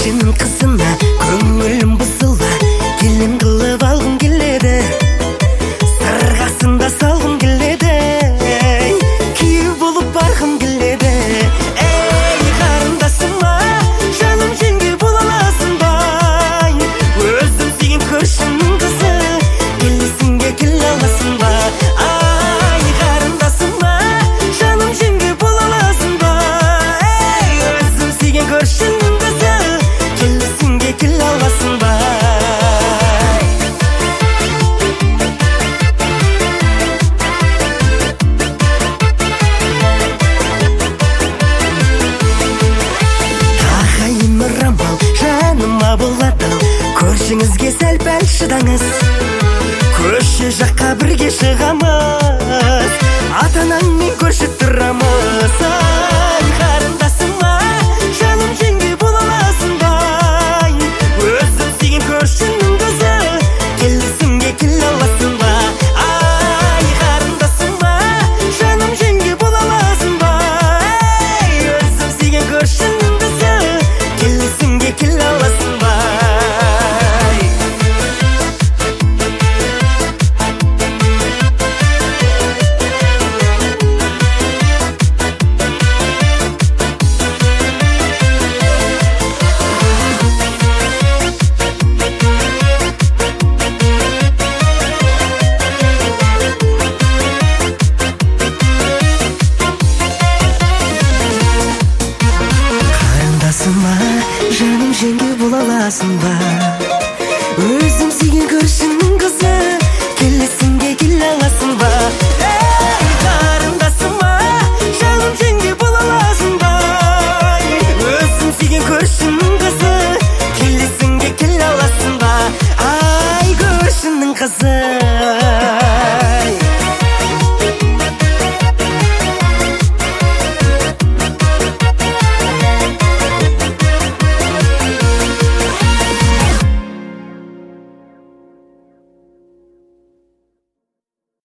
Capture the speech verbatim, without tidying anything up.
көршінің қызына көңілім бұзылба, келін қылып алғым келеді, сырғасында салғым келеді, күйеу болып барғым келеді. Ей қарындасыма, жаным жеңге бола аласың ба? Өзім сүйген көршінің қызы, келесіңге келе аласың ба? Ай қарындасыма, жаным жеңге бола аласың ба? Ей өзім сүйген көршінің қызы, келесіңге келе аласың ба? Жаныма болады, көршіңізге сәл-пәл шыдаңыз, көше жаққа бірге шығамыз, ата-анаңмен көрші тұрамыз. Ай қарындасыма, жаным жеңге бола аласың ба? Өзім сүйген көршінің қызы, келісімге келе аласың ба? Ай қарындасыма, жаным жеңге бола аласың ба? Ей өзім сүйген көршінің қызы, келісімге келе аласың ба? Қарындасыма, жаным жеңге бола аласың ба? Өзім сүйген көршің